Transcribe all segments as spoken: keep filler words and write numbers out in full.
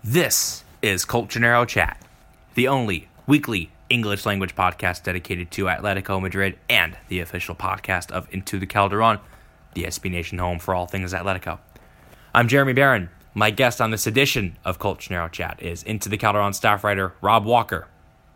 This is Colchonero Chat, the only weekly English language podcast dedicated to Atletico Madrid and the official podcast of Into the Calderon, the S B Nation home for all things Atletico. I'm Jeremy Barron. My guest on this edition of Colchonero Chat is Into the Calderon staff writer Rob Walker.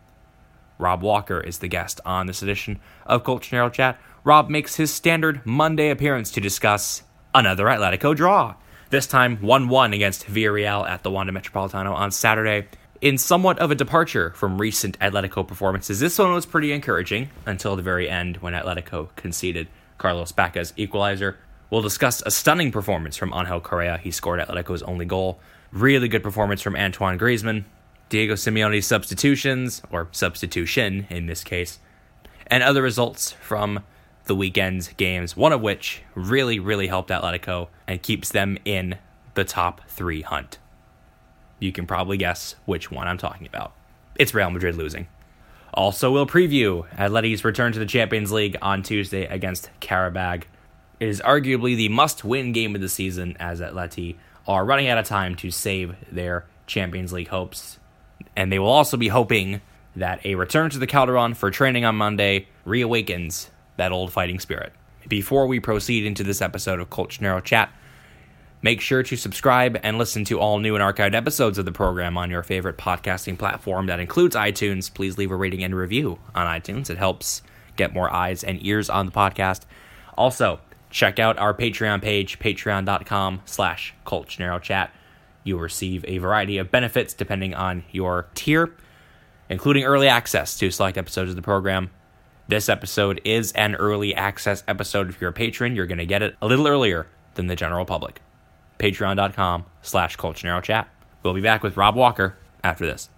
Rob Walker is the guest on this edition of Colchonero Chat. Rob makes his standard Monday appearance to discuss another Atletico draw. This time, one one against Villarreal at the Wanda Metropolitano on Saturday. In somewhat of a departure from recent Atletico performances, this one was pretty encouraging until the very end when Atletico conceded Carlos Baca's equalizer. We'll discuss a stunning performance from Angel Correa. He scored Atletico's only goal. Really good performance from Antoine Griezmann. Diego Simeone's substitutions, or substitution in this case, and other results from the weekend's games, one of which really, really helped Atletico and keeps them in the top three hunt. You can probably guess which one I'm talking about. It's Real Madrid losing. Also, we'll preview Atleti's return to the Champions League on Tuesday against Qarabag. It is arguably the must-win game of the season as Atleti are running out of time to save their Champions League hopes. And they will also be hoping that a return to the Calderon for training on Monday reawakens that old fighting spirit. Before we proceed into this episode of Colchonero Chat, make sure to subscribe and listen to all new and archived episodes of the program on your favorite podcasting platform. That includes iTunes. Please leave a rating and review on iTunes. It helps get more eyes and ears on the podcast. Also, check out our Patreon page, patreon.com slash Colchonero Chat. You'll receive a variety of benefits depending on your tier, including early access to select episodes of the program. This episode is an early access episode. If you're a patron, you're going to get it a little earlier than the general public. Patreon.com slash Colchonero Chat. We'll be back with Rob Walker after this.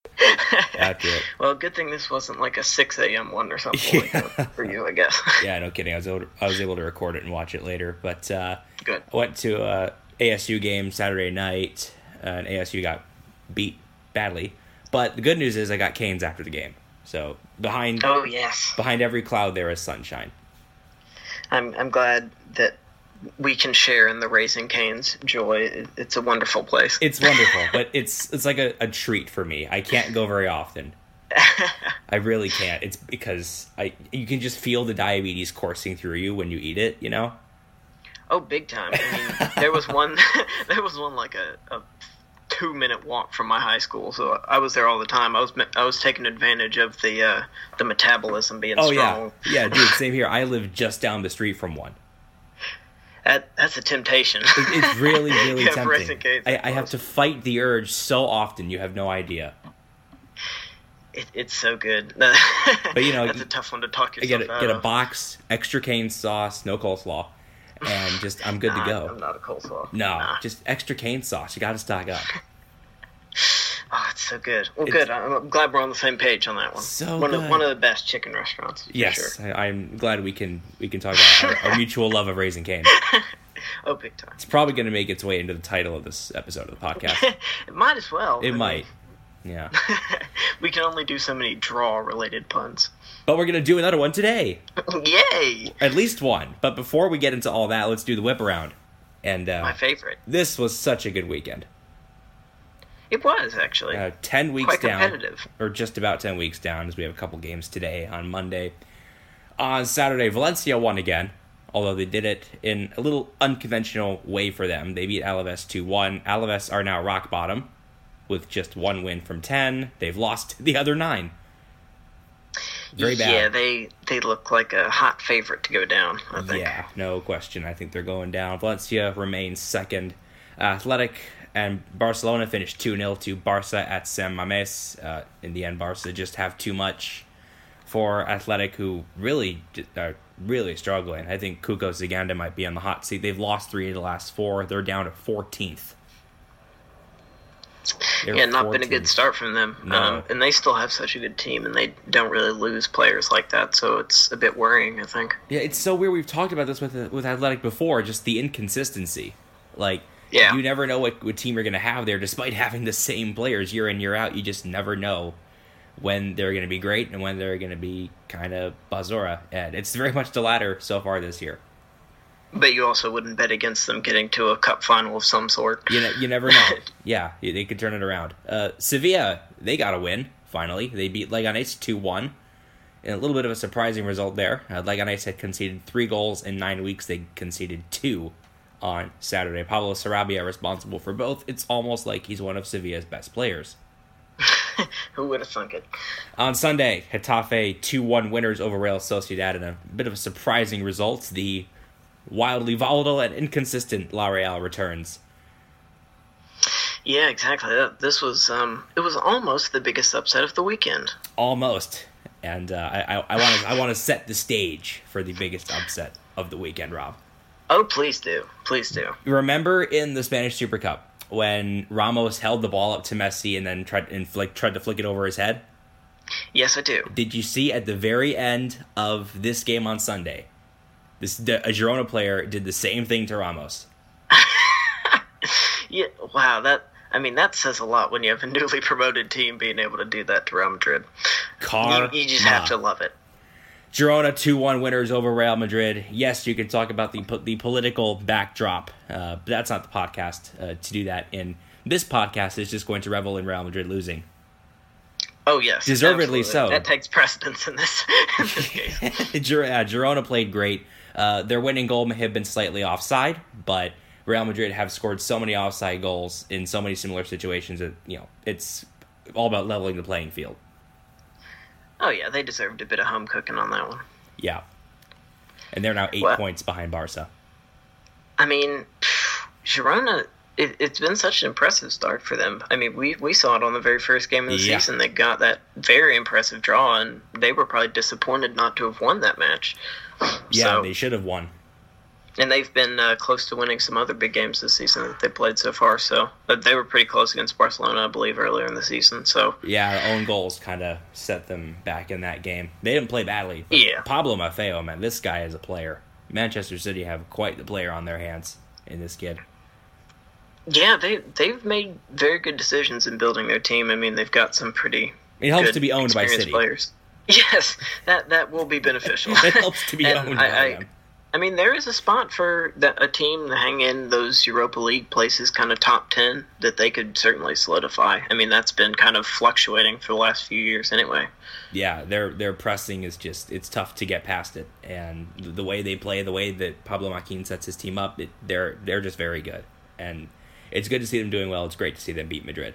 After it. Well, good thing this wasn't like a six a.m. one or something yeah. like that for you, I guess. Yeah, no kidding. I was able to, I was able to record it and watch it later. But uh, good. I went to a A S U game Saturday night, uh, and A S U got beat badly. But the good news is I got Canes after the game. So behind oh yes behind every cloud there is sunshine. I'm I'm glad that we can share in the Raising Cane's joy. It's a wonderful place. It's wonderful, but it's it's like a, a treat for me. I can't go very often. I really can't. It's because I you can just feel the diabetes coursing through you when you eat it, you know? Oh, big time. I mean, there was one there was one like a, a two minute walk from my high school, so I was there all the time. I was I was taking advantage of the uh, the metabolism being oh, strong. Oh yeah, yeah, dude. Same here. I live just down the street from one. That that's a temptation. It, it's really really yeah, tempting. I, I have to fight the urge so often. You have no idea. It, it's so good. But you know, that's a tough one to talk yourself I get a, out get of. a box, extra cane sauce, no coleslaw. And just, I'm good nah, to go. I'm not a coleslaw. No, nah. just extra cane sauce. You got to stock up. Oh, it's so good. Well, it's, good. I'm glad we're on the same page on that one. So one good. Of, one of the best chicken restaurants. Yes, sure. I, I'm glad we can we can talk about our, our mutual love of Raising Cane's. Oh, big time. It's probably going to make its way into the title of this episode of the podcast. It might as well. It I might. Mean, yeah. We can only do so many draw-related puns. But we're going to do another one today. Yay! At least one. But before we get into all that, let's do the whip around. And uh, my favorite. This was such a good weekend. It was, actually. Uh, ten weeks Quite down. competitive. Or just about ten weeks down, as we have a couple games today on Monday. On Saturday, Valencia won again, although they did it in a little unconventional way for them. They beat Alaves two one. Alaves are now rock bottom with just one win from ten. They've lost the other nine. Very bad. Yeah, they, they look like a hot favorite to go down, I think. Yeah, no question. I think they're going down. Valencia remains second. Athletic and Barcelona finished two nil to Barca at San Mamés. Uh, in the end, Barca just have too much for Athletic, who really are really struggling. I think Cuco Zaganda might be on the hot seat. They've lost three of the last four. They're down to fourteenth. They're yeah, not fourteenth. Been a good start from them. No. Um, and they still have such a good team, and they don't really lose players like that, so it's a bit worrying, I think. Yeah, it's so weird. We've talked about this with with Athletic before, just the inconsistency. Like, yeah. you never know what, what team you're going to have there, despite having the same players year in, year out. You just never know when they're going to be great and when they're going to be kind of basura. And it's very much the latter so far this year. But you also wouldn't bet against them getting to a cup final of some sort. You know, you never know. Yeah, they could turn it around. Uh, Sevilla, they got a win, finally. They beat Leganés two one. And a little bit of a surprising result there. Uh, Leganés had conceded three goals in nine weeks. They conceded two on Saturday. Pablo Sarabia responsible for both. It's almost like he's one of Sevilla's best players. Who would have thunk it? On Sunday, Getafe two one winners over Real Sociedad in a bit of a surprising result. The wildly volatile and inconsistent La Real returns. Yeah, exactly. This was um, it was almost the biggest upset of the weekend. Almost, and uh, I I want to I want to set the stage for the biggest upset of the weekend, Rob. Oh, please do, please do. Remember in the Spanish Super Cup when Ramos held the ball up to Messi and then tried and flick, tried to flick it over his head? Yes, I do. Did you see at the very end of this game on Sunday? This a Girona player did the same thing to Ramos. Yeah, wow, that I mean that says a lot when you have a newly promoted team being able to do that to Real Madrid. Car you, you just have to love it. Girona two one winners over Real Madrid. Yes, you can talk about the the political backdrop, uh, but that's not the podcast uh, to do that in. This podcast is just going to revel in Real Madrid losing. Oh, yes. Deservedly absolutely. so. That takes precedence in this, in this case. Gir- uh, Girona played great. Uh, their winning goal may have been slightly offside, but Real Madrid have scored so many offside goals in so many similar situations that, you know, it's all about leveling the playing field. Oh, yeah, they deserved a bit of home cooking on that one. Yeah. And they're now eight well, points behind Barca. I mean, Girona, it, it's been such an impressive start for them. I mean, we, we saw it on the very first game of the yeah. season. They got that very impressive draw, and they were probably disappointed not to have won that match. Yeah, so, they should have won. And they've been uh, close to winning some other big games this season that they played so far. So but they were pretty close against Barcelona, I believe, earlier in the season. So yeah, own goals kind of set them back in that game. They didn't play badly. Yeah. Pablo Maffeo, man, this guy is a player. Manchester City have quite the player on their hands in this kid. Yeah, they they've made very good decisions in building their team. I mean, they've got some pretty. It helps good, to be owned by City players. Yes, that that will be beneficial. It helps to be And owned I, by I, them. I mean, there is a spot for the, a team to hang in those Europa League places, kind of top ten, that they could certainly solidify. I mean, that's been kind of fluctuating for the last few years anyway. Yeah, their their pressing is just, it's tough to get past it. And the way they play, the way that Pablo Maquin sets his team up, it, they're they're just very good. And it's good to see them doing well. It's great to see them beat Madrid.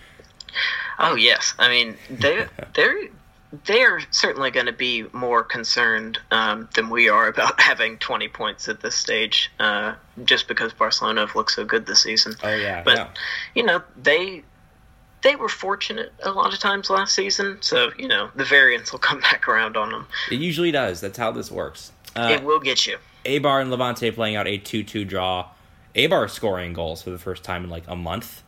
Oh, yes. I mean, they they're... They're certainly going to be more concerned um, than we are about having twenty points at this stage, uh, just because Barcelona have looked so good this season. Oh, yeah. But, yeah. you know, they they were fortunate a lot of times last season, so, you know, the variance will come back around on them. It usually does. That's how this works. Uh, it will get you. Eibar and Levante playing out a two two draw. Eibar scoring goals for the first time in like a month.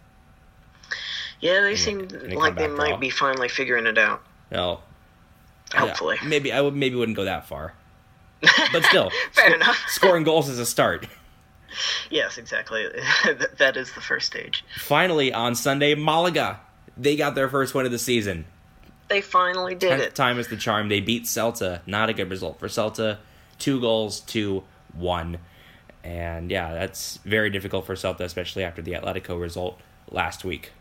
Yeah, they and seem a like they comeback might draw. be finally figuring it out. Well, Hopefully. Yeah, maybe I would maybe wouldn't go that far. But still, Fair sc- enough. Scoring goals is a start. Yes, exactly. That is the first stage. Finally, on Sunday, Malaga. They got their first win of the season. They finally did Tenth it. time is the charm. They beat Celta. Not a good result for Celta. Two goals to one. And yeah, that's very difficult for Celta, especially after the Atletico result last week.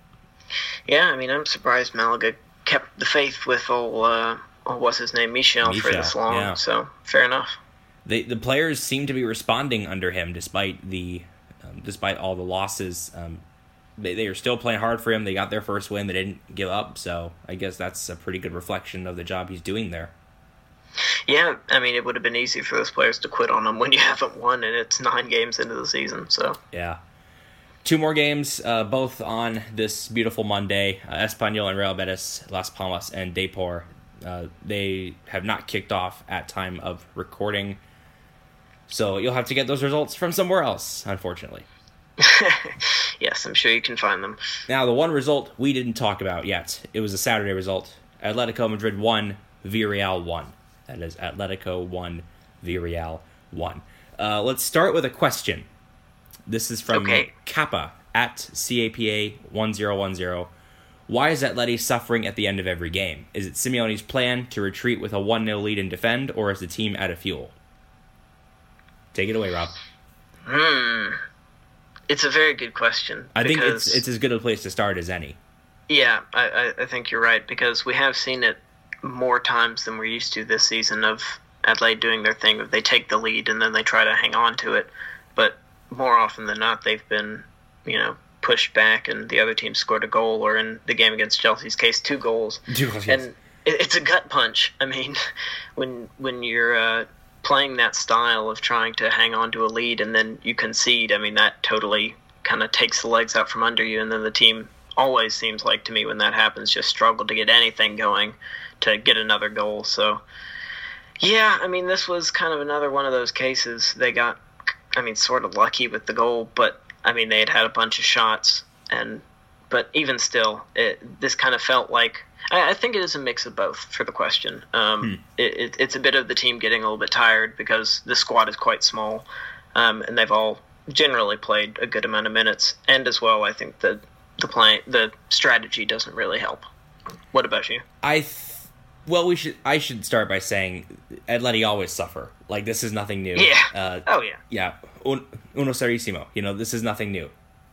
Yeah, I mean, I'm surprised Malaga kept the faith with old, uh, oh, what's his name, Michel, for Michel, this long. yeah. So, fair enough. The the players seem to be responding under him despite the um, despite all the losses. Um, they they are still playing hard for him. They got their first win. They didn't give up. So I guess that's a pretty good reflection of the job he's doing there. Yeah, I mean, it would have been easy for those players to quit on them when you haven't won and it's nine games into the season. So Yeah. Two more games, uh, both on this beautiful Monday. Uh, Espanyol and Real Betis, Las Palmas and Depor. Uh, they have not kicked off at time of recording. So you'll have to get those results from somewhere else, unfortunately. yes, I'm sure you can find them. Now, the one result we didn't talk about yet, it was a Saturday result. Atletico Madrid won, Villarreal won. That is Atletico won, Villarreal won. Uh, let's start with a question. This is from okay. Kappa at C A P A one zero one zero. Why is Atleti suffering at the end of every game? Is it Simeone's plan to retreat with a one nil lead and defend, or is the team out of fuel? Take it away, Rob. Hmm. It's a very good question. I because, think it's it's as good a place to start as any. Yeah, I, I think you're right, because we have seen it more times than we're used to this season of Adelaide doing their thing. They take the lead and then they try to hang on to it. But more often than not, they've been, you know, pushed back and the other team scored a goal, or in the game against Chelsea's case, two goals. Two goals, and yes. it, it's a gut punch. I mean, when when you're uh, playing that style of trying to hang on to a lead and then you concede, I mean, that totally kind of takes the legs out from under you, and then the team always seems like, to me, when that happens, just struggle to get anything going to get another goal. So, yeah, I mean, this was kind of another one of those cases. They got, I mean, sort of lucky with the goal, but, I mean, they had had a bunch of shots, and but even still, it, this kind of felt like, I, I think it is a mix of both for the question. Um, hmm. it, it, it's a bit of the team getting a little bit tired because the squad is quite small, um, and they've all generally played a good amount of minutes, and as well, I think that the play, the strategy doesn't really help. What about you? I, th- well, we should. I should start by saying, Atleti always suffer. Like, this is nothing new. Yeah. Uh, oh yeah. Yeah. Un- uno serissimo. You know, this is nothing new.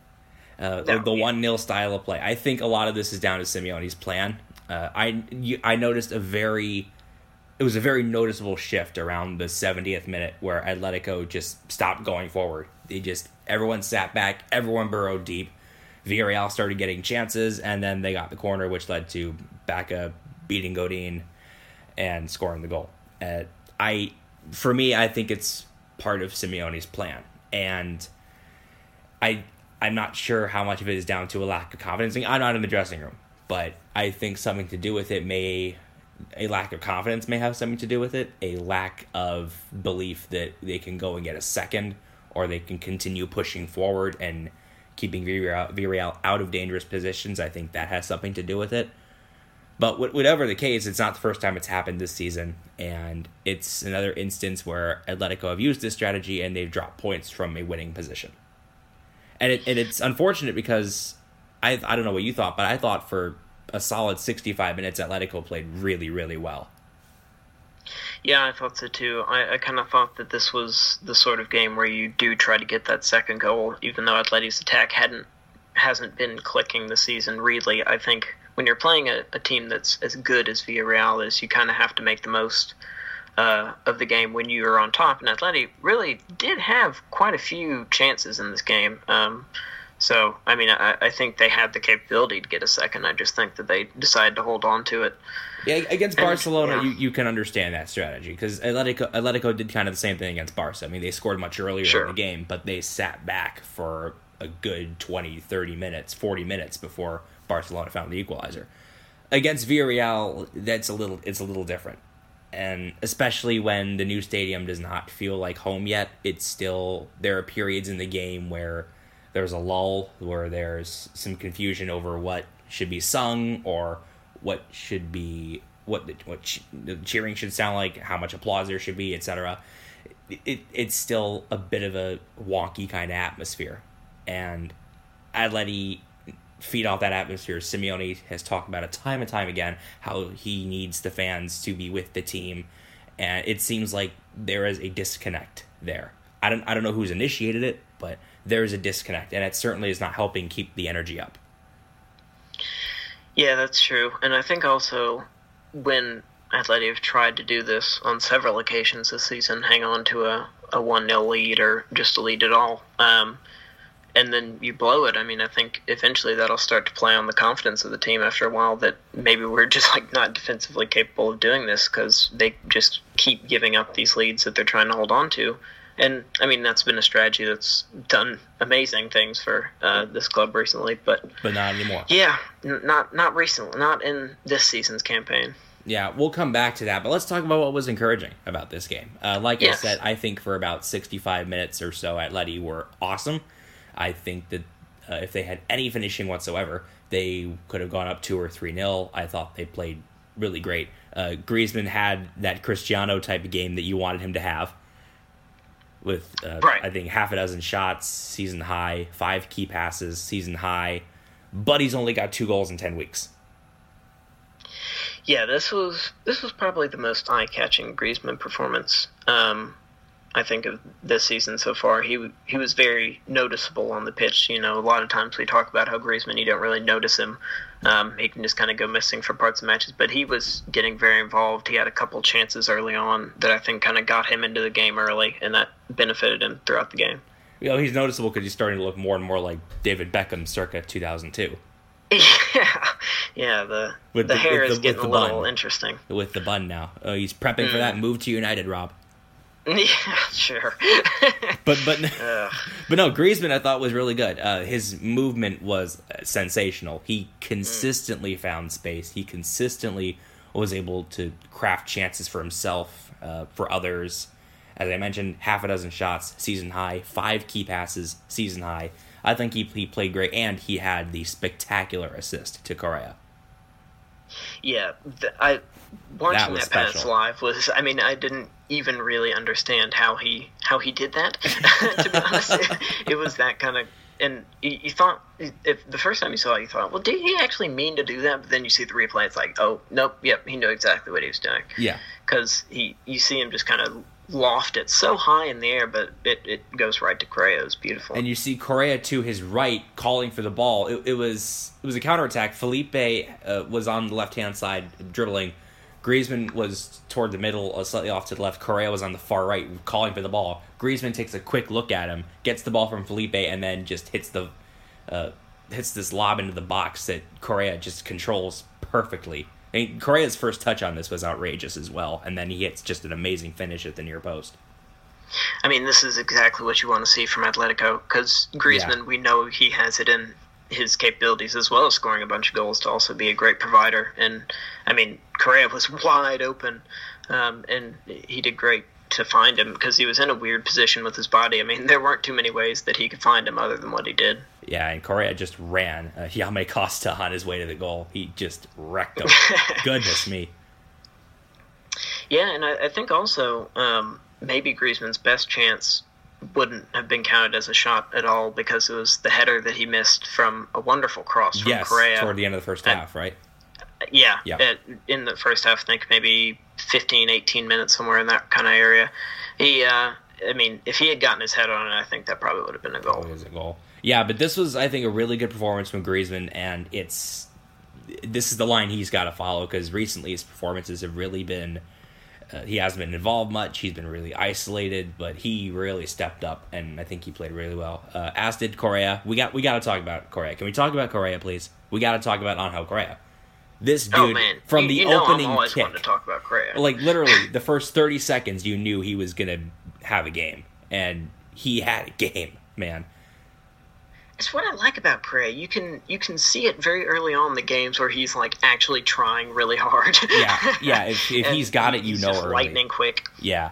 Uh, no, the the one nil style of play. I think a lot of this is down to Simeone's plan. Uh, I you, I noticed a very, it was a very noticeable shift around the seventieth minute where Atletico just stopped going forward. They just everyone sat back, everyone burrowed deep. Villarreal started getting chances, and then they got the corner, which led to Bacca beating Godin and scoring the goal. Uh, I, for me, I think it's part of Simeone's plan, and I, I'm not sure how much of it is down to a lack of confidence. I'm not in the dressing room, but I think something to do with it may, a lack of confidence may have something to do with it. A lack of belief that they can go and get a second, or they can continue pushing forward and keeping Villarreal, Villarreal out of dangerous positions. I think that has something to do with it. But whatever the case, it's not the first time it's happened this season, and it's another instance where Atletico have used this strategy and they've dropped points from a winning position. And it and it's unfortunate because I I don't know what you thought, but I thought for a solid sixty-five minutes, Atletico played really, really well. Yeah, I thought so too. I, I kind of thought that this was the sort of game where you do try to get that second goal, even though Atleti's attack hadn't hasn't been clicking this season. Really, I think when you're playing a, a team that's as good as Villarreal is, you kind of have to make the most uh, of the game when you're on top. And Atleti really did have quite a few chances in this game. Um, so, I mean, I, I think they had the capability to get a second. I just think that they decided to hold on to it. Yeah, against and, Barcelona, yeah. you, you can understand that strategy because Atletico, Atletico did kind of the same thing against Barca. I mean, they scored much earlier sure. in the game, but they sat back for a good twenty, thirty minutes, forty minutes before Barcelona found the equalizer. Against Villarreal, that's a little it's a little different. And especially when the new stadium does not feel like home yet, it's still there are periods in the game where there's a lull, where there's some confusion over what should be sung or what should be what the, what ch- the cheering should sound like, how much applause there should be, et cetera. It, it it's still a bit of a wonky kind of atmosphere, and Atleti feed off that atmosphere. Simeone has talked about it time and time again how he needs the fans to be with the team, and it seems like there is a disconnect there. I don't I don't know who's initiated it, but there is a disconnect, and it certainly is not helping keep the energy up. Yeah, that's true. And I think also when Atleti have tried to do this on several occasions this season, hang on to a, a one nil lead or just a lead at all, um, and then you blow it, I mean, I think eventually that'll start to play on the confidence of the team after a while that maybe we're just like not defensively capable of doing this because they just keep giving up these leads that they're trying to hold on to. And, I mean, that's been a strategy that's done amazing things for uh, this club recently. But but not anymore. Yeah, n- not not recently, not in this season's campaign. Yeah, we'll come back to that, but let's talk about what was encouraging about this game. Uh, like yes. I said, I think for about sixty-five minutes or so, Atleti were awesome. I think that uh, if they had any finishing whatsoever, they could have gone up two or three nil. I thought they played really great. Uh, Griezmann had that Cristiano type of game that you wanted him to have. With, uh, right. I think, half a dozen shots, season high, five key passes, season high, but he's only got two goals in ten weeks. Yeah, this was this was probably the most eye-catching Griezmann performance. Um, I think, of this season so far. He he was very noticeable on the pitch. You know, a lot of times we talk about how Griezmann, you don't really notice him. Um, he can just kind of go missing for parts of matches, but he was getting very involved. He had a couple chances early on that I think kind of got him into the game early, and that benefited him throughout the game. You know, he's noticeable because he's starting to look more and more like David Beckham circa two thousand two. Yeah, yeah. The with the, the hair with is the, getting with a the little bun. interesting. With the bun now. Uh, he's prepping mm. for that move to United, Rob. Yeah, sure. but but but no, Griezmann I thought was really good. Uh, his movement was sensational. He consistently mm. found space. He consistently was able to craft chances for himself, uh, for others. As I mentioned, half a dozen shots, season high. Five key passes, season high. I think he he played great, and he had the spectacular assist to Correa. Yeah, the, I watching that, that pass special. live was. I mean, I didn't even really understand how he how he did that. To be honest, it, it was that kind of. And you, you thought if the first time you saw it, you thought, well, did he actually mean to do that? But then you see the replay, it's like, oh, nope, yep, he knew exactly what he was doing. Yeah, because he you see him just kind of loft it so high in the air, but it, it goes right to Correa. It was beautiful. And you see Correa to his right calling for the ball. It, it was it was a counterattack. Felipe uh, was on the left hand side dribbling. Griezmann was toward the middle, uh, slightly off to the left. Correa was on the far right calling for the ball. Griezmann takes a quick look at him, gets the ball from Felipe, and then just hits the uh, hits this lob into the box that Correa just controls perfectly. I mean, Correa's first touch on this was outrageous as well, and then he hits just an amazing finish at the near post. I mean, this is exactly what you want to see from Atletico, because Griezmann, yeah. we know he has it in his capabilities, as well as scoring a bunch of goals, to also be a great provider. And, I mean, Correa was wide open, um, and he did great to find him, because he was in a weird position with his body. I mean, there weren't too many ways that he could find him other than what he did. Yeah, and Correa just ran uh, Jaume Costa on his way to the goal. He just wrecked him. Goodness me. Yeah, and I, I think also um, maybe Griezmann's best chance wouldn't have been counted as a shot at all, because it was the header that he missed from a wonderful cross from yes, Correa. Toward the end of the first half, right? Yeah, yeah. At, in the first half, I think maybe fifteen, eighteen minutes, somewhere in that kind of area. He, uh, I mean, if he had gotten his head on it, I think that probably would have been a goal. It was a goal. Yeah, but this was, I think, a really good performance from Griezmann, and it's this is the line he's got to follow, because recently his performances have really been, uh, he hasn't been involved much, he's been really isolated, but he really stepped up, and I think he played really well. Uh, as did Correa. We got we got to talk about Correa. Can we talk about Correa, please? We got to talk about Angel Correa. This dude, oh, man. from you, the you know opening I'm always kick, wanting to talk about Correa. like literally the first thirty seconds, you knew he was going to have a game, and he had a game, man. It's what I like about Correa. You can you can see it very early on in the games where he's like actually trying really hard. yeah, yeah. If, if he's got it, you he's know, just early. lightning quick. Yeah,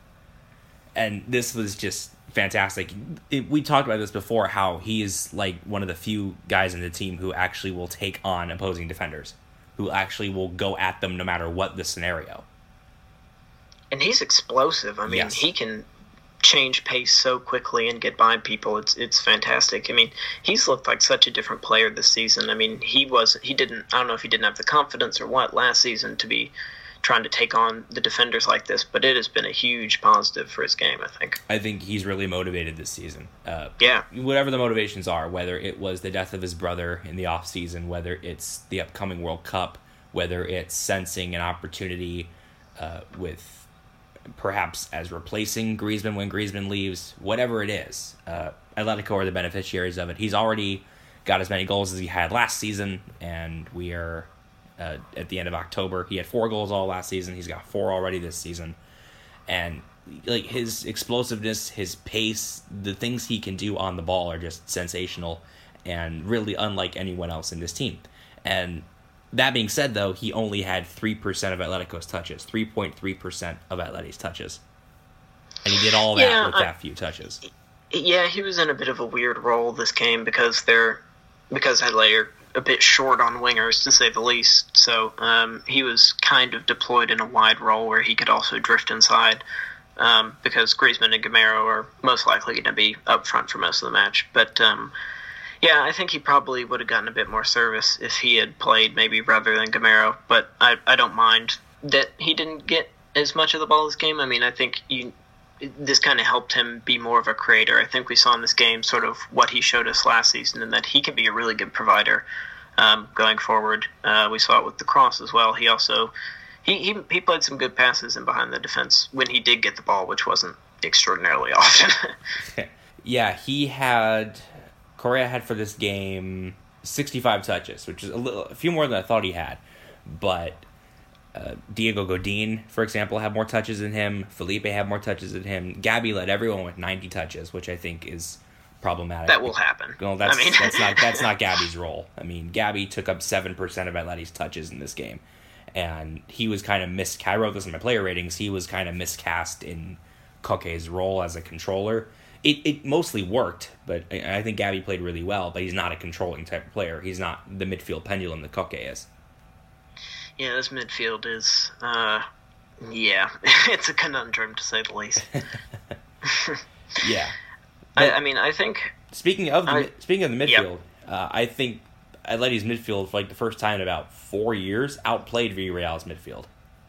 and this was just fantastic. It, we talked about this before, how he is like one of the few guys in the team who actually will take on opposing defenders, who actually will go at them no matter what the scenario. And he's explosive. I mean, yes. he can change pace so quickly and get by people. It's it's fantastic. I mean, he's looked like such a different player this season. I mean, he was he didn't I don't know if he didn't have the confidence or what last season to be trying to take on the defenders like this, but it has been a huge positive for his game, I think. I think he's really motivated this season. Uh, yeah. Whatever the motivations are, whether it was the death of his brother in the offseason, whether it's the upcoming World Cup, whether it's sensing an opportunity uh, with perhaps as replacing Griezmann when Griezmann leaves, whatever it is, uh, Atletico are the beneficiaries of it. He's already got as many goals as he had last season, and we are uh, at the end of October. He had four goals all last season. He's got four already this season. And like his explosiveness, his pace, the things he can do on the ball are just sensational and really unlike anyone else in this team. And that being said, though, he only had three percent of Atletico's touches, three point three percent of Atleti's touches. And he did all that yeah, with I, that few touches. Yeah, he was in a bit of a weird role this game because they're because Atleti are a bit short on wingers, to say the least. So um, he was kind of deployed in a wide role where he could also drift inside um, because Griezmann and Gameiro are most likely going to be up front for most of the match. But um, yeah, I think he probably would have gotten a bit more service if he had played maybe rather than Gameiro. But I, I don't mind that he didn't get as much of the ball this game. I mean, I think you this kind of helped him be more of a creator. I think we saw in this game sort of what he showed us last season, and that he can be a really good provider um, going forward. Uh, we saw it with the cross as well. He also he, he he played some good passes in behind the defense when he did get the ball, which wasn't extraordinarily often. Yeah, he had Correa had for this game sixty-five touches, which is a little a few more than I thought he had, but. Uh, Diego Godin, for example, had more touches than him. Felipe had more touches than him. Gabby led everyone with ninety touches, which I think is problematic. That will happen. Well, that's, I mean... that's not that's not Gabby's role. I mean, Gabby took up seven percent of Atleti's touches in this game, and he was kind of mis. I wrote this in my player ratings. He was kind of miscast in Koke's role as a controller. It it mostly worked, but I think Gabby played really well. But he's not a controlling type of player. He's not the midfield pendulum that Koke is. Yeah, this midfield is, uh, yeah, it's a conundrum to say the least. Yeah, I, I mean, I think. Speaking of the I, speaking of the midfield, yep. uh, I think Atleti's midfield for like the first time in about four years outplayed Villarreal's midfield.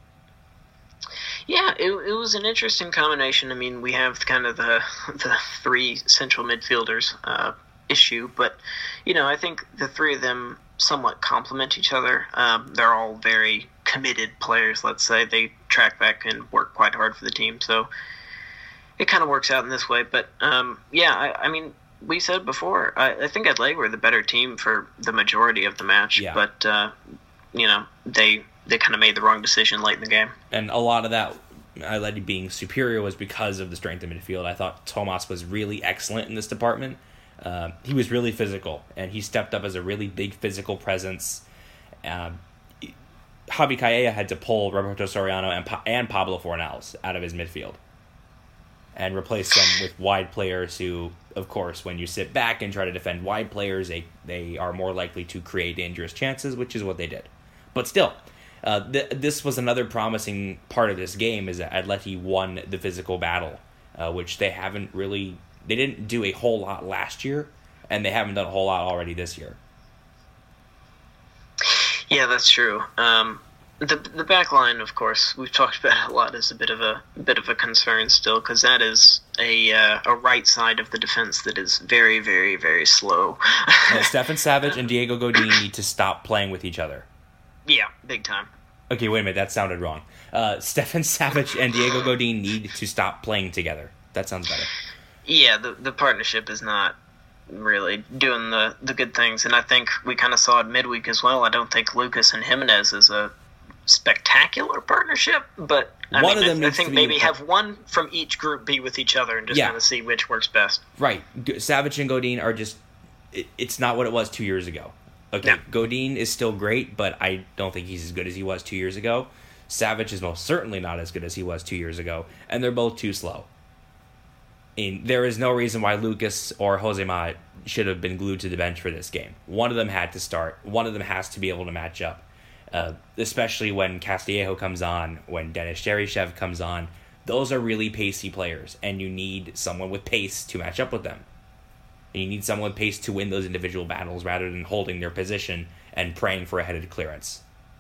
Yeah, it it was an interesting combination. I mean, we have kind of the the three central midfielders uh, issue, but you know, I think the three of them somewhat complement each other. Um, they're all very committed players, let's say. They track back and work quite hard for the team, so it kind of works out in this way. But, um, yeah, I, I mean, we said before, I, I think Atleti were the better team for the majority of the match, yeah. but, uh, you know, they they kind of made the wrong decision late in the game. And a lot of that, Atleti being superior, was because of the strength of midfield. I thought Tomas was really excellent in this department. Uh, he was really physical, and he stepped up as a really big physical presence. Uh, Javi Calleja had to pull Roberto Soriano and, pa- and Pablo Fornals out of his midfield and replace them with wide players who, of course, when you sit back and try to defend wide players, they, they are more likely to create dangerous chances, which is what they did. But still, uh, th- this was another promising part of this game, is that Atleti won the physical battle, uh, which they haven't really... They didn't do a whole lot last year, and they haven't done a whole lot already this year. Yeah, that's true. Um, the the back line, of course, we've talked about it a lot, is a bit of a, a bit of a concern still, because that is a uh, a right side of the defense that is very, very, very slow. uh, Stefan Savic and Diego Godin need to stop playing with each other. Yeah, big time. Okay, wait a minute, that sounded wrong. Uh, Stefan Savic and Diego Godin need to stop playing together. That sounds better. Yeah, the the partnership is not really doing the, the good things, and I think we kind of saw it midweek as well. I don't think Lucas and Jimenez is a spectacular partnership, but I one mean, of them I, I needs think to be maybe have one from each group be with each other and just yeah. kind of see which works best. Right. Savic and Godin are just, it, it's not what it was two years ago. Okay, no. Godin is still great, but I don't think he's as good as he was two years ago. Savic is most certainly not as good as he was two years ago, and they're both too slow. And there is no reason why Lucas or Josema should have been glued to the bench for this game. One of them had to start. One of them has to be able to match up, uh, especially when Castillejo comes on, when Denis Cheryshev comes on. Those are really pacey players, and you need someone with pace to match up with them. And you need someone with pace to win those individual battles rather than holding their position and praying for a headed clearance.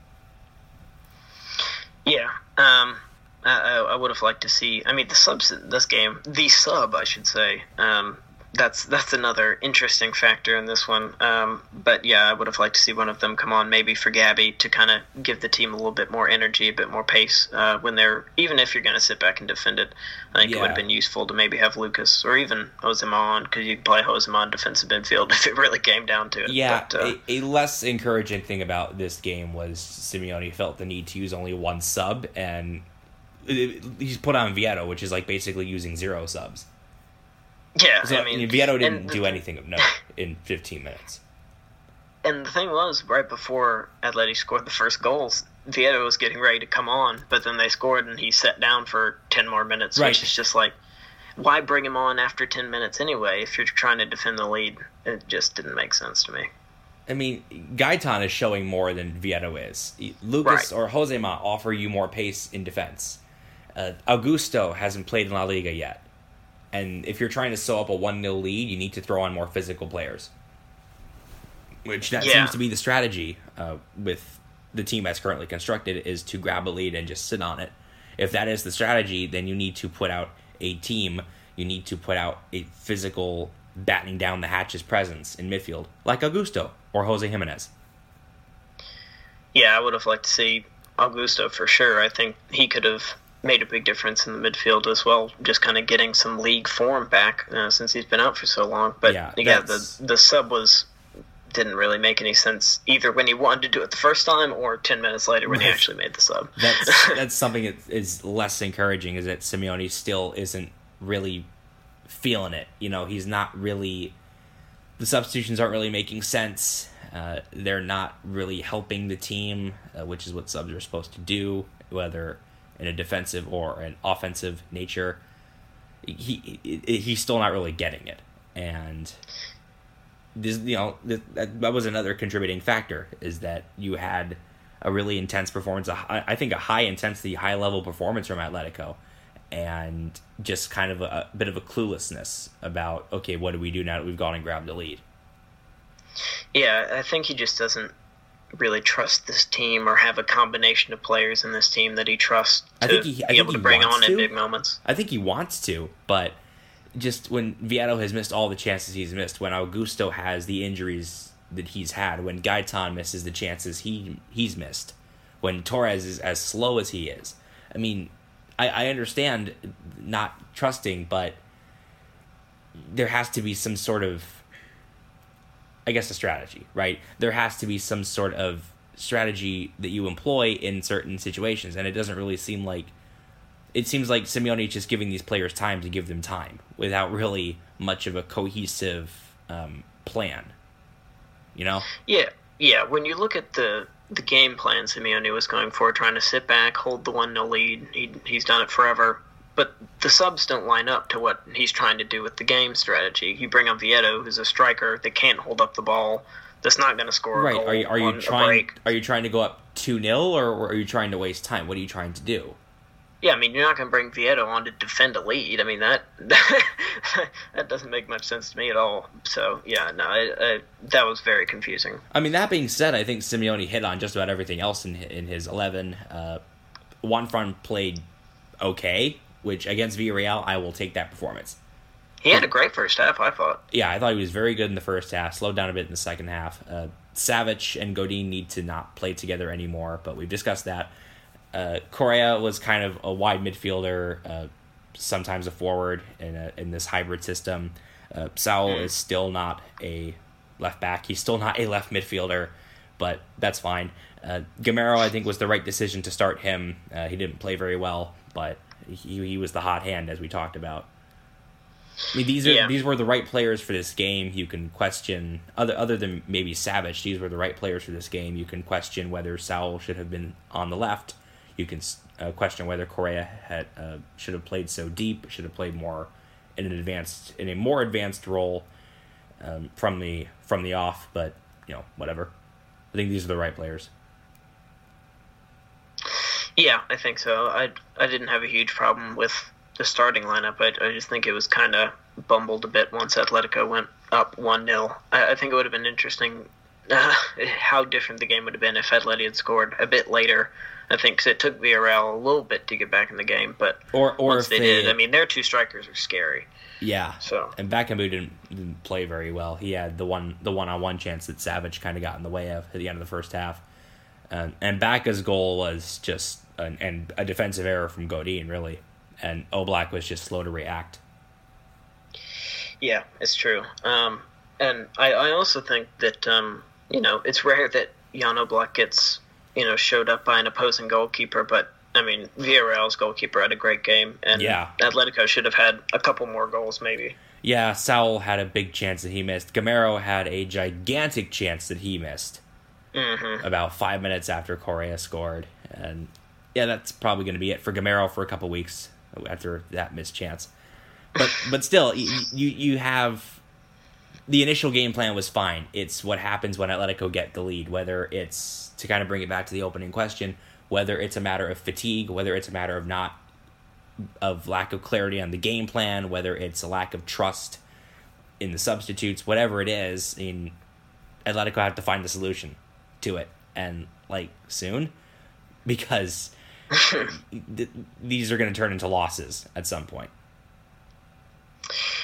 Yeah, um... I, I would have liked to see. I mean, the subs in this game, the sub, I should say. Um, that's that's another interesting factor in this one. Um, but yeah, I would have liked to see one of them come on, maybe for Gabby, to kind of give the team a little bit more energy, a bit more pace. Uh, when they're even if you're going to sit back and defend it, I think yeah. it would have been useful to maybe have Lucas or even Josema on, because you could play Josema on defensive midfield if it really came down to it. Yeah, but, uh, a, a less encouraging thing about this game was Simeone felt the need to use only one sub, and he's put on Vieto, which is like basically using zero subs. Yeah, so, I mean, Vieto didn't the, do anything of note in fifteen minutes. And the thing was, right before Atleti scored the first goals, Vieto was getting ready to come on, but then they scored and he sat down for ten more minutes, right. which is just like, why bring him on after ten minutes anyway if you're trying to defend the lead? It just didn't make sense to me. I mean, Gaetan is showing more than Vieto is. Lucas right. or Josema offer you more pace in defense. Uh, Augusto hasn't played in La Liga yet. And if you're trying to sew up a one nil lead, you need to throw on more physical players. Which that yeah. seems to be the strategy uh, with the team as currently constructed, is to grab a lead and just sit on it. If that is the strategy, then you need to put out a team, you need to put out a physical, battening down the hatches presence in midfield, like Augusto or Jose Jimenez. Yeah, I would have liked to see Augusto for sure. I think he could have made a big difference in the midfield as well, just kind of getting some league form back uh, since he's been out for so long. But yeah, yeah the the sub was didn't really make any sense either when he wanted to do it the first time or ten minutes later when he actually made the sub. That's that's something that is less encouraging, is that Simeone still isn't really feeling it. You know, he's not really, the substitutions aren't really making sense. Uh, they're not really helping the team, uh, which is what subs are supposed to do, whether in a defensive or an offensive nature. He, he he's still not really getting it, and this, you know, that, that was another contributing factor, is that you had a really intense performance, a, I think a high intensity, high level performance from Atletico, and just kind of a, a bit of a cluelessness about, okay, what do we do now that we've gone and grabbed the lead? Yeah, I think he just doesn't really trust this team, or have a combination of players in this team that he trusts to I think he, I be think able to bring on to. in big moments. I think he wants to, but just when Vieto has missed all the chances he's missed, when Augusto has the injuries that he's had, when Gaetan misses the chances he he's missed, when Torres is as slow as he is. I mean, I, I understand not trusting, but there has to be some sort of, I guess, a strategy, right? There has to be some sort of strategy that you employ in certain situations, and it doesn't really seem like, it seems like Simeone is just giving these players time to give them time without really much of a cohesive um, plan, you know? Yeah, yeah. When you look at the the game plan Simeone was going for, trying to sit back, hold the one nil lead, he, he's done it forever. But the subs don't line up to what he's trying to do with the game strategy. You bring up Vieto, who's a striker that can't hold up the ball, that's not going to score a right. goal Are you, are you on trying, a break. Are you trying to go up two nil, or, or are you trying to waste time? What are you trying to do? Yeah, I mean, you're not going to bring Vieto on to defend a lead. I mean, that that doesn't make much sense to me at all. So, yeah, no, it, it, that was very confusing. I mean, that being said, I think Simeone hit on just about everything else in, in his eleven. Uh, Juanfran played okay, which against Villarreal, I will take that performance. He had a great first half, I thought. Yeah, I thought he was very good in the first half, slowed down a bit in the second half. Uh, Savic and Godin need to not play together anymore, but we've discussed that. Uh, Correa was kind of a wide midfielder, uh, sometimes a forward in a, in this hybrid system. Uh, Saul mm. is still not a left back. He's still not a left midfielder, but that's fine. Uh, Gameiro, I think, was the right decision to start him. Uh, he didn't play very well, but he he was the hot hand, as we talked about. I mean, these are yeah. these were the right players for this game. You can question, other other than maybe Savic, these were the right players for this game. You can question whether Saul should have been on the left. You can uh, question whether Correa had uh, should have played so deep, should have played more in an advanced in a more advanced role um, from the from the off. But you know, whatever. I think these are the right players. Yeah, I think so. I I didn't have a huge problem with the starting lineup. I, I just think it was kind of bumbled a bit once Atletico went up one nil. I, I think it would have been interesting uh, how different the game would have been if Atleti had scored a bit later. I think cause it took Villarreal a little bit to get back in the game, but or, or once if they, they did, I mean, their two strikers are scary. Yeah. So and Bakambu didn't, didn't play very well. He had the one the one on one chance that Savic kind of got in the way of at the end of the first half, um, and Baka's goal was just an, and a defensive error from Godin, really, and Oblak was just slow to react. Yeah, it's true. Um, and I, I also think that um, you know, it's rare that Jan Oblak gets, you know, showed up by an opposing goalkeeper, but I mean, Villarreal's goalkeeper had a great game, and yeah. Atletico should have had a couple more goals, maybe. Yeah, Saul had a big chance that he missed. Gameiro had a gigantic chance that he missed mm-hmm. about five minutes after Correa scored, and yeah, that's probably going to be it for Gameiro for a couple weeks after that missed chance. But but still, you you have the initial game plan was fine. It's what happens when Atletico get the lead, whether it's to kind of bring it back to the opening question, whether it's a matter of fatigue, whether it's a matter of not of lack of clarity on the game plan, whether it's a lack of trust in the substitutes, whatever it is, I mean, Atletico have to find the solution to it, and like soon, because th- these are going to turn into losses at some point.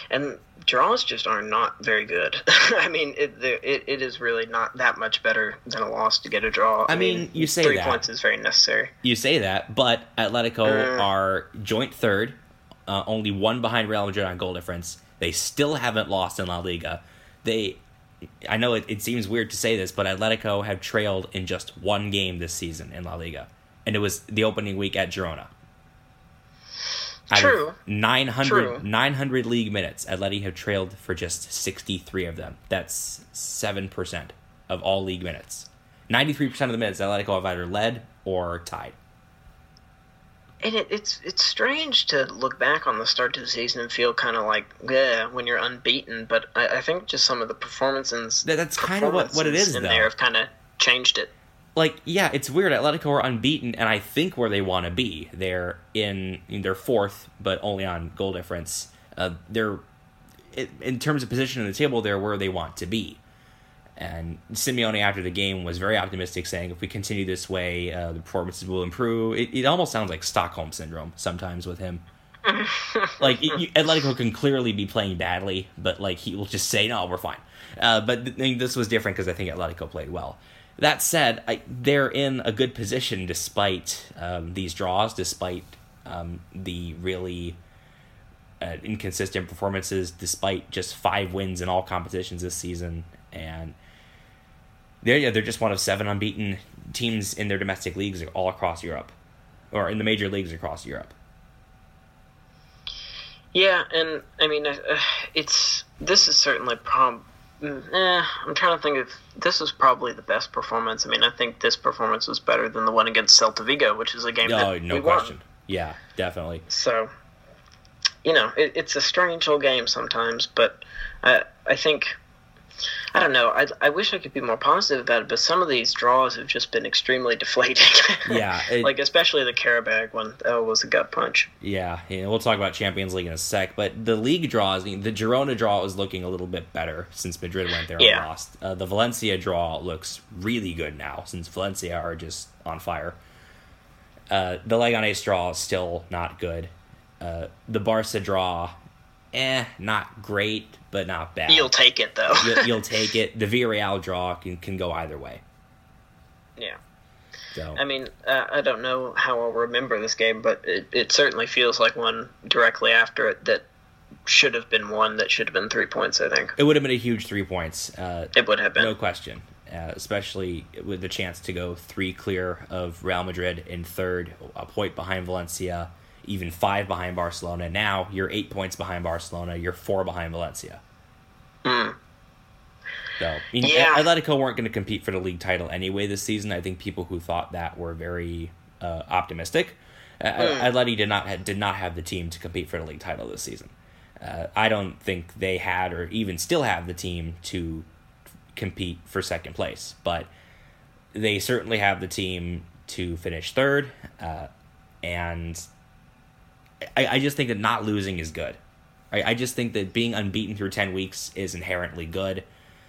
and draws just are not very good. I mean, it, it it is really not that much better than a loss to get a draw. I, I mean, mean, you say three that. points is very necessary. You say that, but Atletico uh, are joint third, uh, only one behind Real Madrid on goal difference. They still haven't lost in La Liga. They, I know it, it seems weird to say this, but Atletico have trailed in just one game this season in La Liga, and it was the opening week at Girona. True. Out of nine hundred, True. nine hundred league minutes, Atleti have trailed for just sixty-three of them. That's seven percent of all league minutes. ninety-three percent of the minutes, Atletico have either led or tied. And it, it's it's strange to look back on the start to the season and feel kind of like, yeah, when you're unbeaten. But I, I think just some of the performances that, that's kind of what, what it is, in though. there have kind of changed it. Like, yeah, it's weird. Atletico are unbeaten, and I think where they want to be. They're in, in their fourth, but only on goal difference. Uh, they're, in terms of position in the table, they're where they want to be. And Simeone, after the game, was very optimistic, saying if we continue this way, uh, the performances will improve. It, it almost sounds like Stockholm Syndrome sometimes with him. Like, it, you, Atletico can clearly be playing badly, but like he will just say, no, we're fine. Uh, but th- this was different because I think Atletico played well. That said, I, they're in a good position despite um, these draws, despite um, the really uh, inconsistent performances, despite just five wins in all competitions this season. And they're, yeah, they're just one of seven unbeaten teams in their domestic leagues all across Europe, or in the major leagues across Europe. Yeah, and I mean, uh, it's this is certainly prob. Eh, I'm trying to think if this was probably the best performance. I mean, I think this performance was better than the one against Celta Vigo, which is a game oh, that no we question. won. Yeah, definitely. So, you know, it, it's a strange old game sometimes, but I I think. I don't know. I, I wish I could be more positive about it, but some of these draws have just been extremely deflating. Yeah. It, like, especially the Karabag one. That was a gut punch. Yeah, yeah, we'll talk about Champions League in a sec, but the league draws, I mean, the Girona draw is looking a little bit better since Madrid went there yeah. and lost. Uh, the Valencia draw looks really good now since Valencia are just on fire. Uh, the Leganés draw is still not good. Uh, the Barca draw, eh, not great, but not bad. You'll take it, though. you'll, you'll take it. The Villarreal draw can, can go either way. Yeah. So. I mean, uh, I don't know how I'll remember this game, but it, it certainly feels like one directly after it that should have been one that should have been three points, I think. It would have been a huge three points. Uh, it would have been. No question. Uh, especially with the chance to go three clear of Real Madrid in third, a point behind Valencia, even five behind Barcelona. Now you're eight points behind Barcelona. You're four behind Valencia. Mm. So, I mean, yeah. Atletico weren't going to compete for the league title anyway this season. I think people who thought that were very uh, optimistic. Uh, mm. Atleti did not have, did not have the team to compete for the league title this season. Uh, I don't think they had or even still have the team to compete for second place, but they certainly have the team to finish third. Uh, and I, I just think that not losing is good. I, I just think that being unbeaten through ten weeks is inherently good,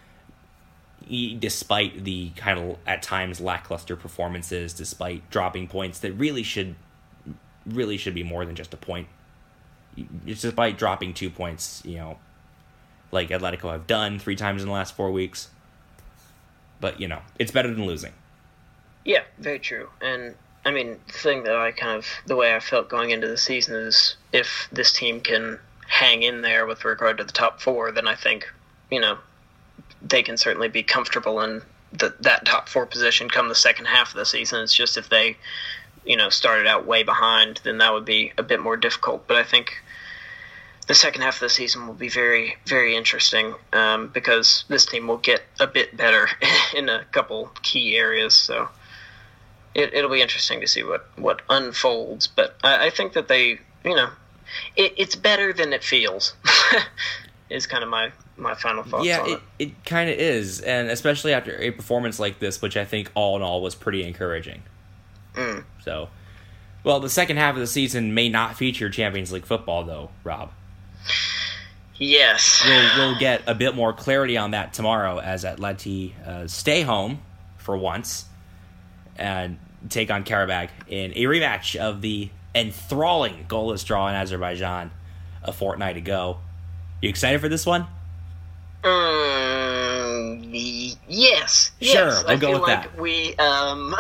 despite the kind of at times lackluster performances, despite dropping points that really should really should be more than just a point. It's despite dropping two points, you know, like Atletico have done three times in the last four weeks. But, you know, it's better than losing. Yeah, very true. And, I mean, the thing that I kind of, the way I felt going into the season is if this team can hang in there with regard to the top four, then I think, you know, they can certainly be comfortable in the, that top four position come the second half of the season. It's just if they, you know, started out way behind, then that would be a bit more difficult. But I think the second half of the season will be very, very interesting um, because this team will get a bit better in a couple key areas. So it, it'll be interesting to see what, what unfolds. But I, I think that they, you know, it, it's better than it feels is kind of my, my final thoughts yeah, on it. it. Yeah, it kind of is. And especially after a performance like this, which I think all in all was pretty encouraging. Mm. So, well, the second half of the season may not feature Champions League football, though, Rob. Yes. We'll, we'll get a bit more clarity on that tomorrow as Atleti uh, stay home for once and take on Karabag in a rematch of the enthralling goalless draw in Azerbaijan a fortnight ago. You excited for this one? Um, y- yes. Sure, yes. we'll I go feel with like that. We um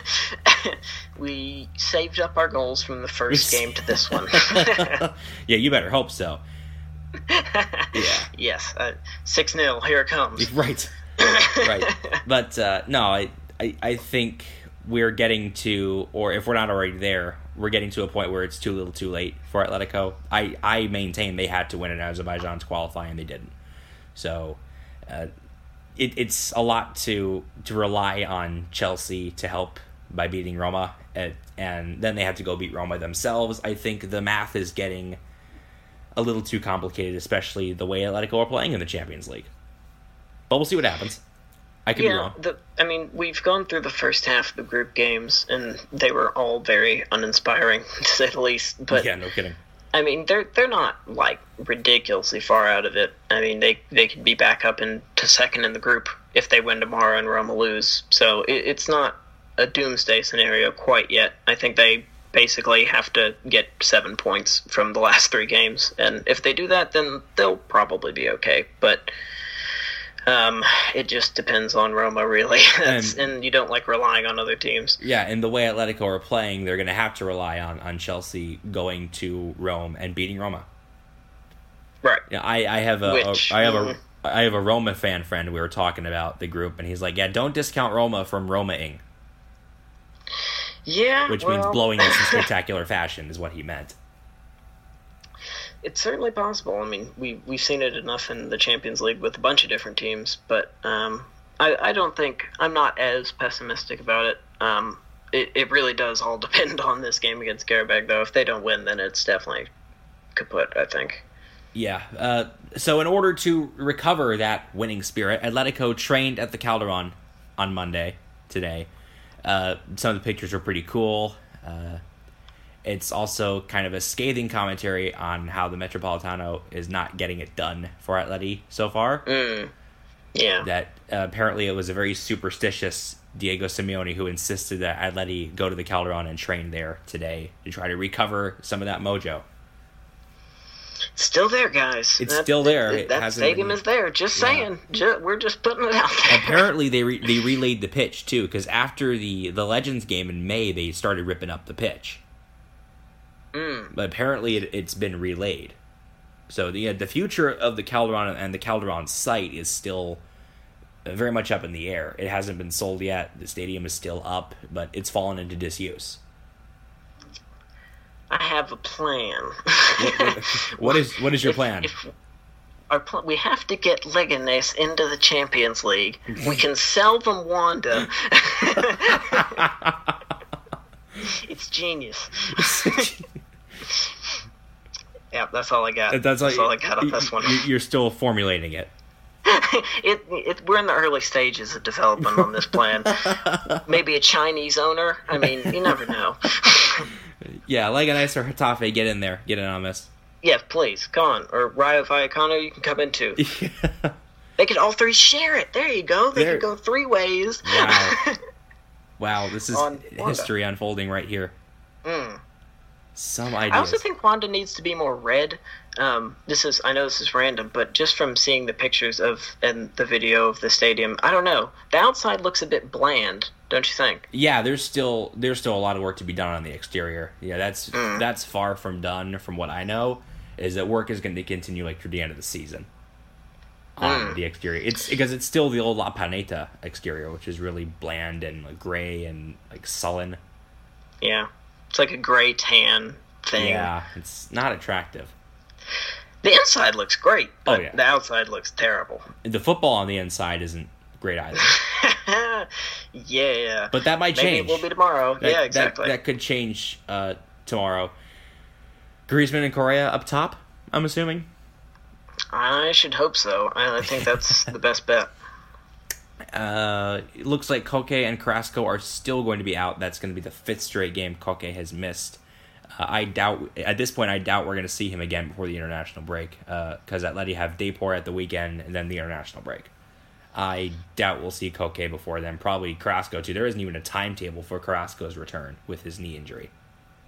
we saved up our goals from the first game to this one. Yeah, you better hope so. Yeah. Yes. Uh, six nil. Here it comes. Right. Right. But uh, no, I, I I think we're getting to, or if we're not already there, we're getting to a point where it's too little too late for Atletico. I, I maintain they had to win in Azerbaijan to qualify, and they didn't. So uh, it, it's a lot to to rely on Chelsea to help by beating Roma, and, and then they have to go beat Roma themselves. I think the math is getting a little too complicated, especially the way Atletico are playing in the Champions League. But we'll see what happens. I could yeah, be wrong. The, I mean, we've gone through the first half of the group games, and they were all very uninspiring, to say the least. But Yeah, no kidding. I mean, they're they're not like ridiculously far out of it. I mean, they they could be back up into second in the group if they win tomorrow and Roma lose. So it, it's not a doomsday scenario quite yet. I think they basically have to get seven points from the last three games, and if they do that, then they'll probably be okay. But Um, it just depends on Roma, really. That's, and, and you don't like relying on other teams. Yeah, and the way Atletico are playing, they're going to have to rely on, on Chelsea going to Rome and beating Roma. Right. Yeah, I, I have a, Which, a I have mm, a I have a Roma fan friend. We were talking about the group, and he's like, "Yeah, don't discount Roma from Roma-ing," yeah, which well, means blowing this in spectacular fashion, is what he meant. It's certainly possible. I mean, we we've seen it enough in the Champions League with a bunch of different teams, but um, I I don't think I'm not as pessimistic about it. Um, it it really does all depend on this game against Qarabag, though. If they don't win, then it's definitely kaput, I think. Yeah. Uh, so in order to recover that winning spirit, Atletico trained at the Calderon on Monday today. Uh, some of the pictures were pretty cool. Uh, It's also kind of a scathing commentary on how the Metropolitano is not getting it done for Atleti so far. Mm. Yeah. That uh, apparently it was a very superstitious Diego Simeone who insisted that Atleti go to the Calderon and train there today to try to recover some of that mojo. It's still there, guys. It's that, still there. That, It that hasn't stadium been- is there. Just Yeah. saying. Ju- we're just putting it out there. Apparently they re- they relayed the pitch too, because after the, the Legends game in May, they started ripping up the pitch. Mm. But apparently it, it's been relayed. So the the future of the Calderon and the Calderon site is still very much up in the air. It hasn't been sold yet. The stadium is still up, but it's fallen into disuse. I have a plan. What, what is what is your If- plan? if our pl- we have to get Leganes into the Champions League. We can sell them Wanda. It's genius. Yeah, that's all I got. That's, That's, all, all I got on this one. you- You're still formulating it. it, it, we're in the early stages of development on this plan. Maybe a Chinese owner. I mean, you never know. Yeah, Leganes or Hetafe, get in there. Get in on this. Yes, please, come on. Or Rayo Vallecano, you can come in too. They could all three share it. There you go. They There- could go three ways. Wow. Wow, this is On Wanda. history unfolding right here. Mm. Some I also ideas. think Wanda needs to be more red. Um, this is I know this is random, but just from seeing the pictures of and the video of the stadium, I don't know. The outside looks a bit bland, don't you think? Yeah, there's still there's still a lot of work to be done on the exterior. Yeah, that's Mm. that's far from done. From what I know, is that work is going to continue like through the end of the season on Mm. the exterior. It's because it's still the old La Planeta exterior, which is really bland and like, gray and like sullen. Yeah, it's like a gray tan thing. Yeah, it's not attractive. The inside looks great, but Oh, yeah. the outside looks terrible. The football on the inside isn't great either. Yeah, But that might maybe change. it will be tomorrow. That- yeah, that- exactly. That, could change uh, tomorrow. Griezmann and Correa up top, I'm assuming. I should hope so. I, I think that's the best bet. Uh, it looks like Koke and Carrasco are still going to be out. That's going to be the fifth straight game Koke has missed. Uh, I doubt, at this point, I doubt we're going to see him again before the international break, because uh, Atleti have Dayport at the weekend and then the international break. I doubt we'll see Koke before then. Probably Carrasco, too. There isn't even a timetable for Carrasco's return with his knee injury.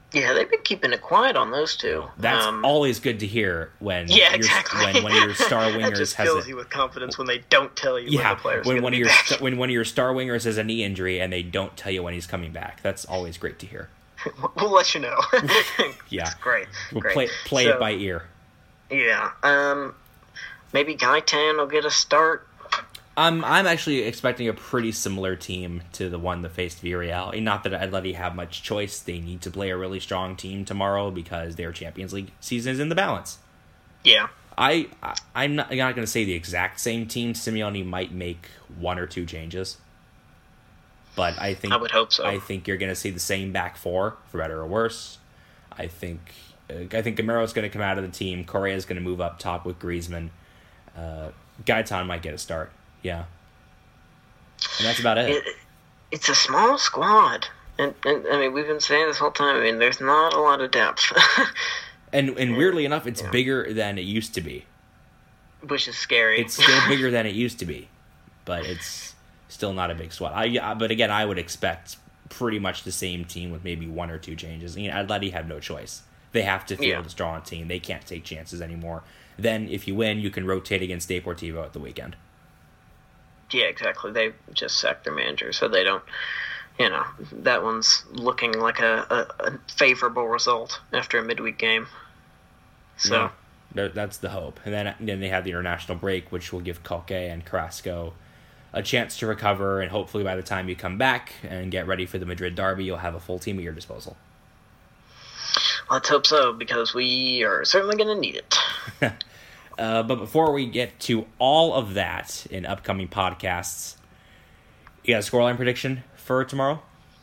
Yeah, they've been keeping it quiet on those two. That's um, always good to hear when yeah, your, exactly. when one of your star wingers that just has fills a, you with confidence when they don't tell you yeah, when the player's when going one to of be your back. st- when one of your star wingers has a knee injury and they don't tell you when he's coming back. That's always great to hear. We'll let you know. Yeah, it's great. We'll great. play play so, it by ear. Yeah. Um. Maybe Gaetan will get a start. I'm I'm actually expecting a pretty similar team to the one that faced Villarreal. Not that Atleti have much choice; they need to play a really strong team tomorrow because their Champions League season is in the balance. Yeah. I, I I'm not, I'm not going to say the exact same team. Simeone might make one or two changes, but I think I would hope so. I think you're going to see the same back four, for better or worse. I think uh, I think Gamero's going to come out of the team. Correa is going to move up top with Griezmann. Uh, Gaetan might get a start. Yeah. And that's about it. it it's a small squad. And, and I mean, we've been saying this whole time. I mean, there's not a lot of depth. and and weirdly enough, it's yeah. bigger than it used to be. Which is scary. It's still bigger than it used to be. But it's still not a big squad. I, but again, I would expect pretty much the same team with maybe one or two changes. I mean, Atleti have no choice. They have to field yeah. a strong team. They can't take chances anymore. Then, if you win, you can rotate against Deportivo at the weekend. Yeah, exactly. They just sacked their manager, so they don't, you know, that one's looking like a, a, a favorable result after a midweek game. So no, that's the hope. And then, then they have the international break, which will give Koke and Carrasco a chance to recover, and hopefully by the time you come back and get ready for the Madrid derby, you'll have a full team at your disposal. Let's hope so, because we are certainly going to need it. uh, but before we get to all of that in upcoming podcasts, you got a scoreline prediction for tomorrow?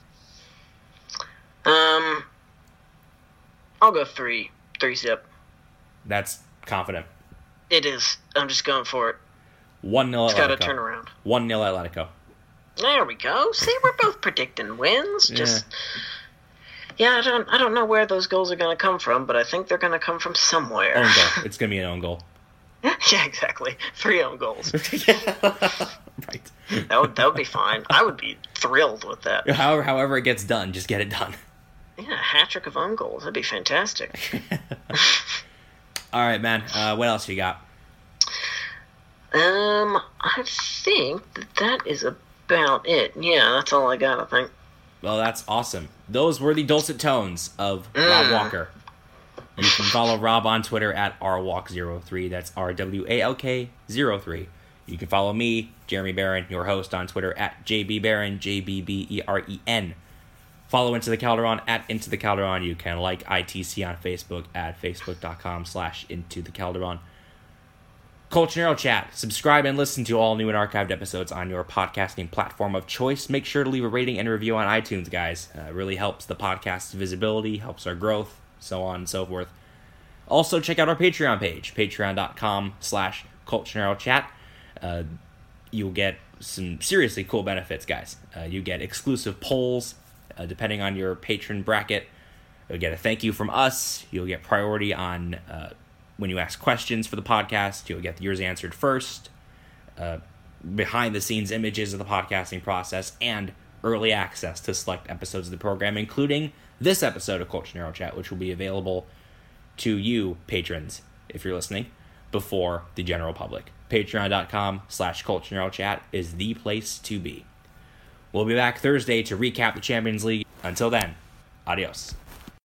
Um, I'll go three. Three zip. That's confident. It is. I'm just going for it. one nil It's Atletico. got to turn around. one nil Atletico. There we go. See, we're both predicting wins. Just... Yeah. Yeah, I don't I don't know where those goals are going to come from, but I think they're going to come from somewhere. Own goal. It's going to be an own goal. Yeah, exactly. Three own goals. Right. That would, that would be fine. I would be thrilled with that. However, however it gets done, just get it done. Yeah, a hat-trick of own goals. That'd be fantastic. All right, man. Uh, what else you got? Um, I think that that is about it. Yeah, that's all I got, I think. Well, that's awesome. Those were the dulcet tones of Mm. Rob Walker. You can follow Rob on Twitter at R walk zero three. That's R W A L K zero three. You can follow me, Jeremy Barron, your host, on Twitter at J B Barron, J B B E R E N. Follow Into the Calderon at Into the Calderon. You can like I T C on Facebook at facebook.com slash Into the Calderon. Colchonero Chat. Subscribe and listen to all new and archived episodes on your podcasting platform of choice. Make sure to leave a rating and a review on iTunes, guys. Uh, it really helps the podcast's visibility, helps our growth, so on and so forth. Also, check out our Patreon page, patreon.com slash Colchonero Chat. Uh, you'll get some seriously cool benefits, guys. Uh, you get exclusive polls, uh, depending on your patron bracket. You'll get a thank you from us. You'll get priority on... Uh, When you ask questions for the podcast, you'll get yours answered first, uh, behind-the-scenes images of the podcasting process, and early access to select episodes of the program, including this episode of Colchonero Chat, which will be available to you, patrons, if you're listening, before the general public. Patreon.com slash Colchonero Chat is the place to be. We'll be back Thursday to recap the Champions League. Until then, adios.